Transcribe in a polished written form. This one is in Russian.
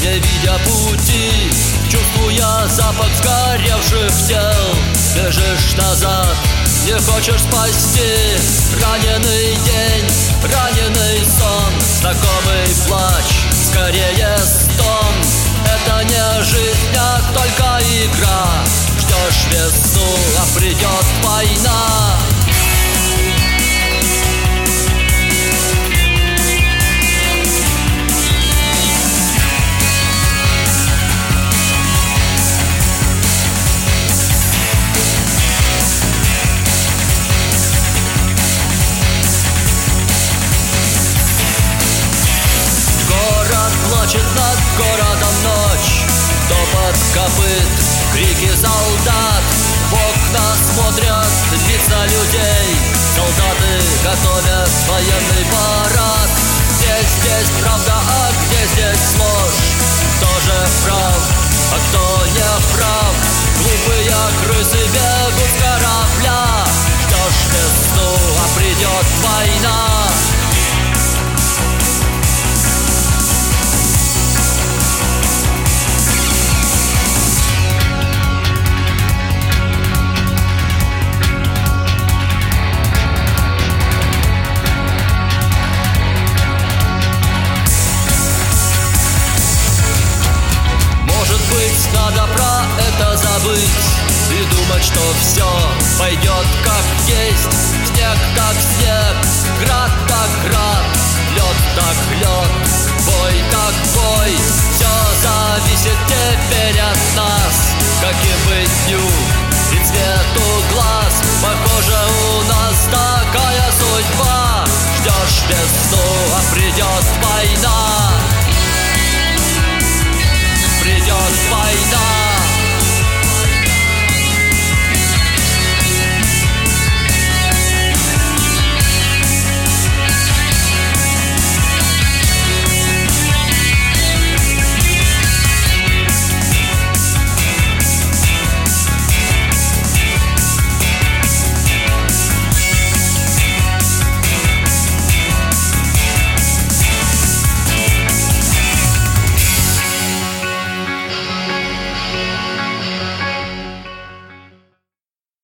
не видя пути, чувствуя запах сгоревших тел. Бежишь назад, не хочешь спасти раненый день, раненый сон, знакомый плач, скорее стон. Это не жизнь, а только игра. Ждешь весну, а придет война. Плачет над городом ночь, топот копыт, крики солдат. В окна смотрят лица людей, солдаты готовят военный парад. Здесь правда, а где здесь ложь? Кто же прав, а кто не прав? Глупые крысы бегут с корабля. Ждешь весну, а придет война. Надо про это забыть и думать, что все пойдет как есть. Снег так снег, град так град, лед так лед, бой так бой. Все зависит теперь от нас, каким быть дню и цвету глаз. Похоже, у нас такая судьба. Ждешь весну, а придет